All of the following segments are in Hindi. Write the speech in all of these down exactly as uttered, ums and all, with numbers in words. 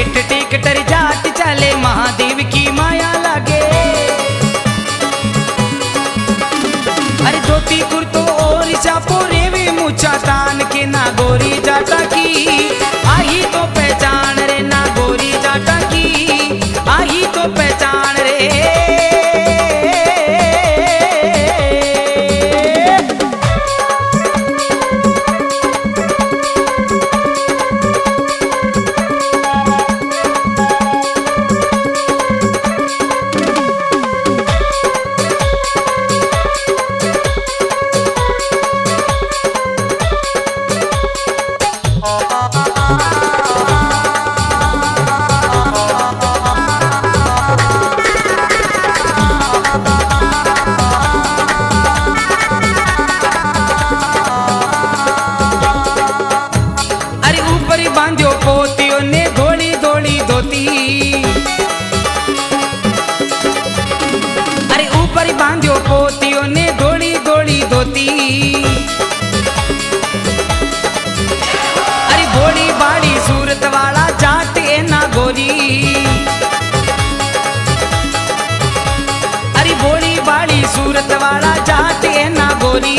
बेट टेकटर जाट चले महादेव की माया लागे। अरे धोती कुर्तो और चापो रेवे मुछा तान के ना गोरी जाटा की आई तो पहचान रे ना गोरी जाटा की आई तो पहचान रे। बांध्यो पोतियों ने धोली धोली धोती। अरे ऊपर बांध्यो पोतियों ने धोली धोली धोती। अरे भोली बाड़ी सूरत वाला जाट ए ना गोरी। अरे भोली बाड़ी सूरत वाला जाट ए ना गोरी।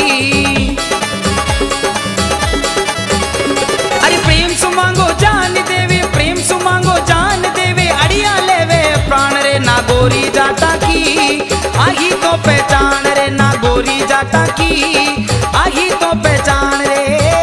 मांगो जान देवे प्रेम सु मांगो जान देवे अड़िया लेवे प्राण रे ना गोरी जाटा की आई तो पहचान रे ना गोरी जाटा की आई तो पहचान रे।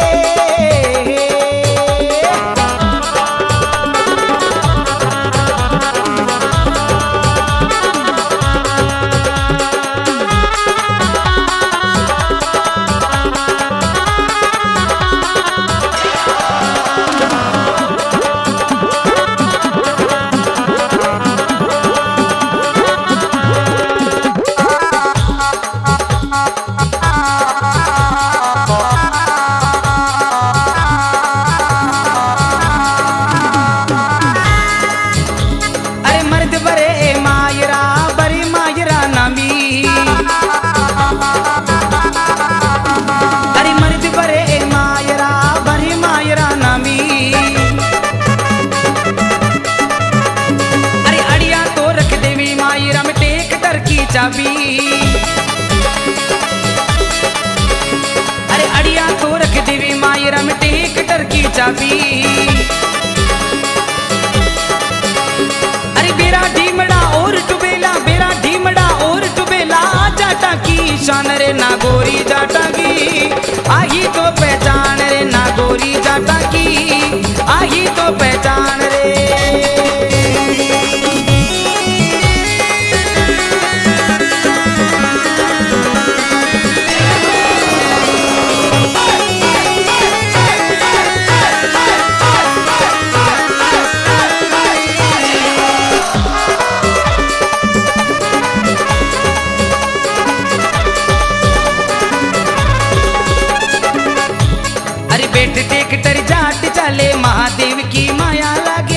चाबी अरे अड़िया तो रख देवी मायरा में टेकटर की चाबी। अरे बेरा ढीमड़ा और टुबेला बेरा ढीमड़ा और टुबेला जाटा की शान रे ना गोरी जाटा की आई तो पहचान रे ना गोरी जाटा की आई तो पहचान रे। बेट टेकटर जाट चले महादेव की माया लागे।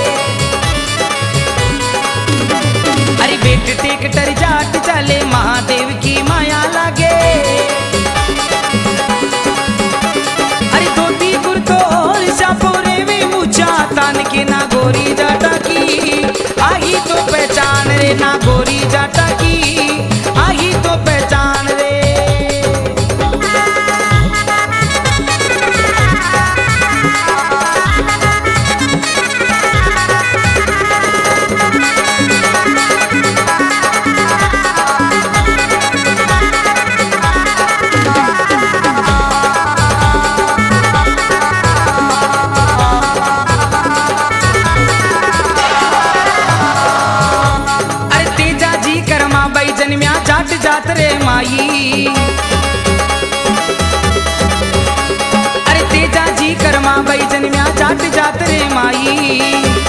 अरे बेट टेकटर जाट चले महादेव की माया लागे। अरे धोती कुर्तो और चापो रेवे मुछा तान के ना गोरी जाटा की आई तो पहचान रे ना गोरी जाटा की आई तो पहचान रे। जाट जात रे माई अरे तेजा जी करमा भाई जन्म्या जाट जात रे माई।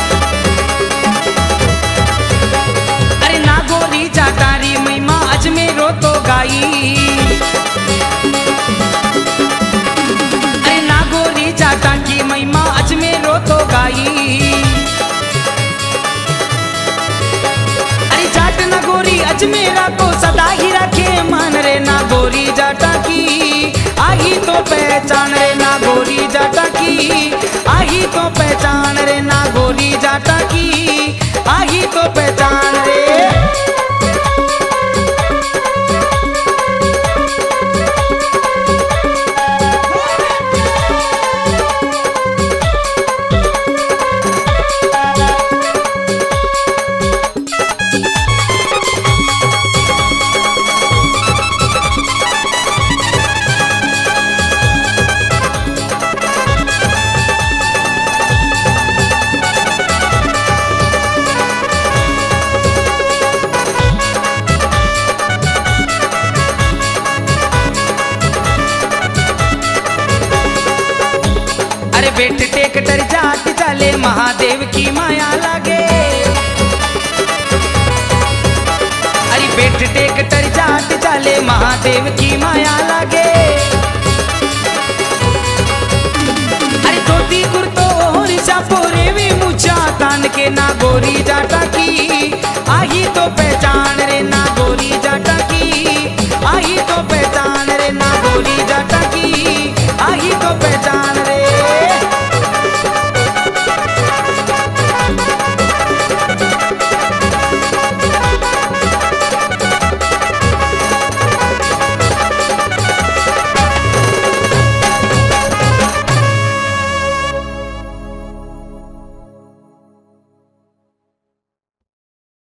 अरे ना गोरी जाटारी महिमा अजमेरो तो गाई। अरे ना गोरी जाटा की महिमा अजमेरो तो गाई। गोरी अजमेरा को सदा ही रखे मान रे ना गोरी जाटा की आई तो पहचान रे ना गोरी जाटा की आई तो पहचान रे ना गोरी जाटा। बेट टेकटर जाट चले महादेव की माया लागे। अरे बेट टेकटर जाट चले महादेव की माया लागे। अरे धोती कुर्तो और चापोरे भी मुछा तान के ना गोरी जाटा की आही तो पहचान